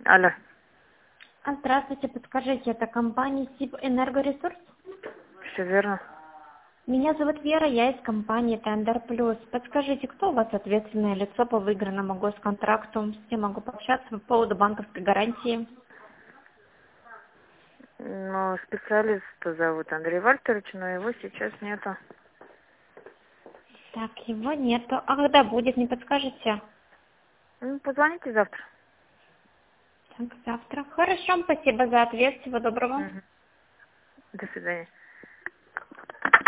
Алло. Здравствуйте, подскажите, это компания СИБ Энергоресурс? Все верно. Меня зовут Вера, я из компании Тендер Плюс. Подскажите, кто у вас ответственное лицо по выигранному госконтракту? С кем могу пообщаться по поводу банковской гарантии? Ну, специалиста зовут Андрей Вальтерович, но его сейчас нету. Так, его нету. А когда будет, не подскажете? Ну, позвоните завтра. Так, завтра. Хорошо, спасибо за ответ. Всего доброго. Мгм. До свидания.